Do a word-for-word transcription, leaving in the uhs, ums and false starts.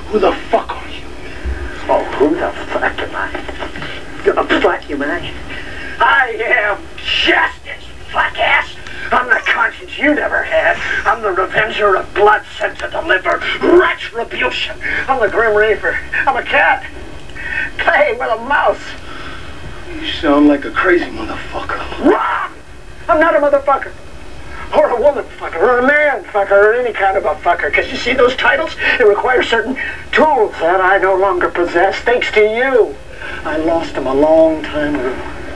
Who the fuck are you? Oh, who the fuck am I? Gonna fuck you, man? I am justice, fuck-ass. I'm the conscience you never had. I'm the revenger of blood sent to deliver retribution. I'm the Grim Reaper. I'm a cat playing with a mouse. You sound like a crazy motherfucker. Wrong! I'm not a motherfucker. Or a woman fucker, or a man fucker, or any kind of a fucker. Because you see those titles? They require certain tools that I no longer possess, thanks to you. I lost them a long time ago.